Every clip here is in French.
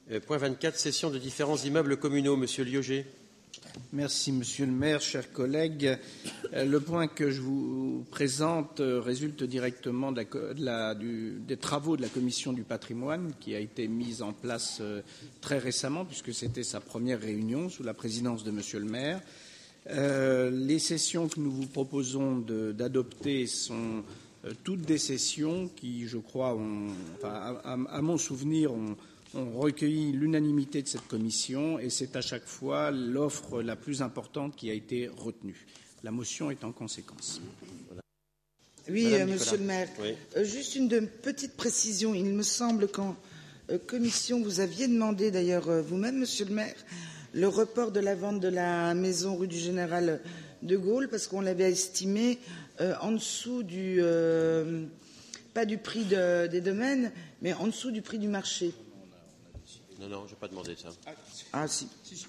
Point 24, cession de différents immeubles communaux. Monsieur Liogé. Merci, Monsieur le maire, chers collègues. Le point que je vous présente résulte directement des travaux de la Commission du patrimoine qui a été mise en place très récemment, puisque c'était sa première réunion sous la présidence de Monsieur le maire. Les cessions que nous vous proposons d'adopter sont toutes des cessions qui, je crois, à mon souvenir, ont recueilli l'unanimité de cette commission et c'est à chaque fois l'offre la plus importante qui a été retenue. La motion est en conséquence. Oui, Monsieur le maire. Oui. Juste une petite précision. Il me semble qu'en commission, vous aviez demandé, d'ailleurs vous-même, Monsieur le maire, le report de la vente de la maison rue du Général de Gaulle, parce qu'on l'avait estimé en dessous du, pas du prix des domaines, mais en dessous du prix du marché. Non, je n'ai pas demandé ça. Ah, si.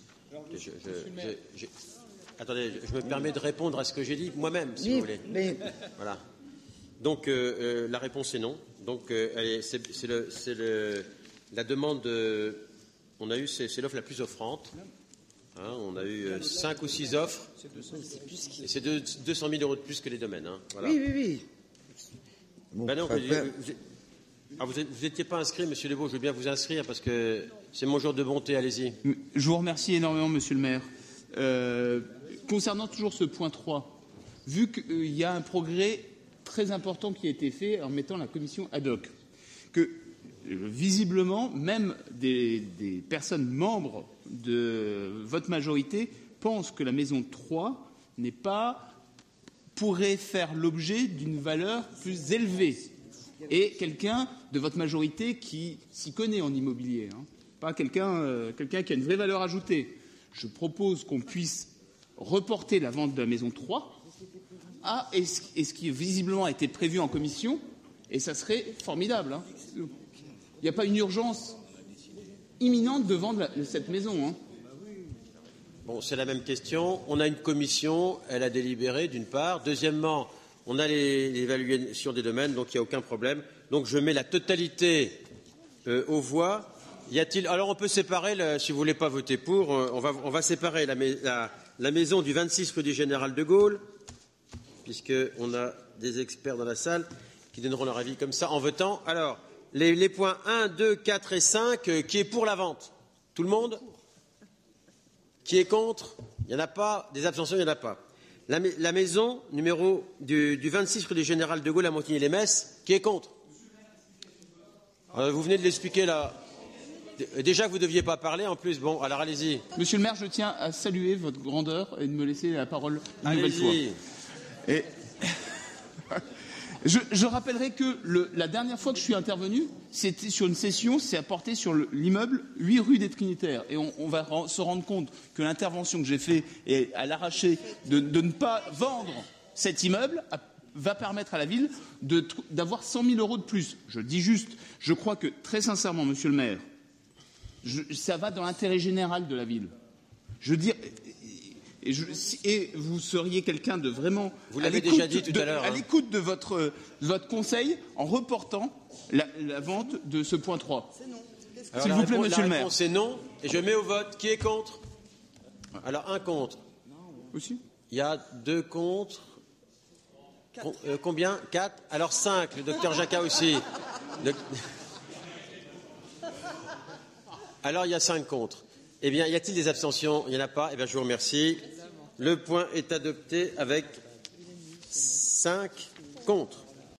Attendez, je me permets de répondre à ce que j'ai dit moi-même, si vous voulez. Mais... Voilà. Donc, la réponse est non. Donc, c'est la demande. On a eu, c'est l'offre la plus offrante. Hein, on a eu 5 ou 6 offres. Et c'est 200 000 € de plus que les domaines. Hein, voilà. Oui. Bon, non, vous n'étiez pas inscrit, Monsieur Lebeau, je veux bien vous inscrire parce que c'est mon jour de bonté, allez-y. Je vous remercie énormément, Monsieur le maire. Concernant toujours ce point 3, vu qu'il y a un progrès très important qui a été fait en mettant la commission ad hoc, que visiblement, même des personnes membres de votre majorité pensent que la maison 3 pourrait faire l'objet d'une valeur plus élevée. Et quelqu'un de votre majorité qui s'y connaît en immobilier, hein, pas quelqu'un qui a une vraie valeur ajoutée. Je propose qu'on puisse reporter la vente de la maison 3 à ce qui visiblement a été prévu en commission, et ça serait formidable. Hein. Il n'y a pas une urgence imminente de vendre cette maison. Hein. Bon, c'est la même question. On a une commission, elle a délibéré, d'une part. Deuxièmement, on a l'évaluation des domaines, donc il n'y a aucun problème. Donc je mets la totalité aux voix. Y a-t-il... Alors on peut séparer, si vous ne voulez pas voter pour, on va séparer la maison du 26 rue du Général de Gaulle, puisqu'on a des experts dans la salle qui donneront leur avis comme ça en votant. Alors, les points 1, 2, 4 et 5, qui est pour la vente? Tout le monde? Qui est contre? Il n'y en a pas. Des abstentions, il n'y en a pas. La maison numéro du 26 rue du Général de Gaulle à Montigny-les-Metz, qui est contre? Vous venez de l'expliquer là. Déjà que vous ne deviez pas parler, en plus. Bon, alors allez-y. Monsieur le maire, je tiens à saluer votre grandeur et de me laisser la parole une nouvelle fois. Et je rappellerai que la dernière fois que je suis intervenu, c'était sur une session, c'est apporté sur l'immeuble 8 rue des Trinitaires. Et on va se rendre compte que l'intervention que j'ai faite est à l'arraché de ne pas vendre cet immeuble va permettre à la ville d'avoir 100 000 € de plus. Je dis juste, je crois que très sincèrement, monsieur le maire, ça va dans l'intérêt général de la ville. Je veux dire, et vous seriez quelqu'un de vraiment... Vous l'avez déjà dit tout à l'heure. À l'écoute de votre conseil en reportant la vente de ce point 3. C'est non. S'il vous plaît, monsieur le maire. La réponse c'est non, et je mets au vote. Qui est contre? Alors, un contre. Aussi. Il y a 2 contre. Combien? 4. Alors 5. Le docteur Jacquat aussi. Alors, il y a 5 contre. Eh bien, y a-t-il des abstentions? Il n'y en a pas. Eh bien, je vous remercie. Le point est adopté avec 5 contre.